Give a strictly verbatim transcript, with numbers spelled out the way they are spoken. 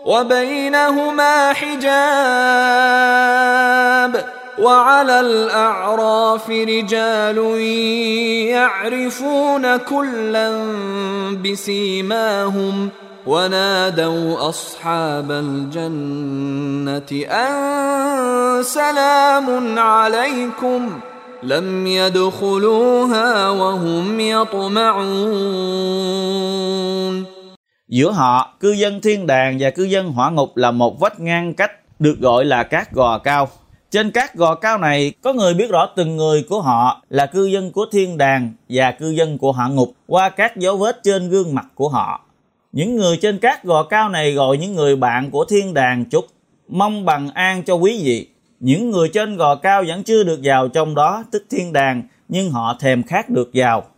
وبينهما حجاب وعلى الأعراف رجال يعرفون كلا بسيماهم ونادوا أصحاب الجنة أن سلام عليكم لم يدخلوها وهم يطمعون. Giữa họ, cư dân thiên đàng và cư dân hỏa ngục là một vách ngăn cách, được gọi là các gò cao. Trên các gò cao này, có người biết rõ từng người của họ là cư dân của thiên đàng và cư dân của hỏa ngục qua các dấu vết trên gương mặt của họ. Những người trên các gò cao này gọi những người bạn của thiên đàng chúc mong bằng an cho quý vị. Những người trên gò cao vẫn chưa được vào trong đó, tức thiên đàng, nhưng họ thèm khát được vào.